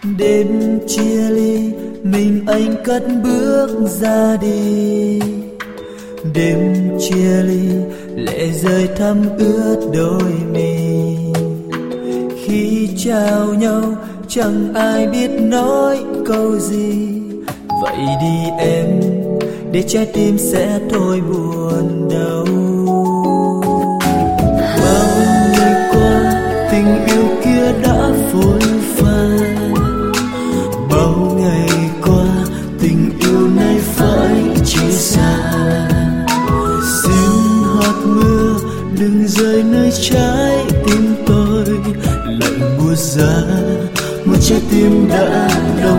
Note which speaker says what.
Speaker 1: Đêm chia ly mình anh cất bước ra đi. Đêm chia ly lệ rơi thấm ướt đôi mi. Khi chào nhau chẳng ai biết nói câu gì. Vậy đi em, để trái tim sẽ thôi buồn đau. Bao ngày qua tình yêu kia đã phôi pha. Bao ngày qua tình yêu này phải chia xa. Xin hạt mưa đừng rơi nơi trái tim tôi. Lạnh buốt giá một trái tim đã đông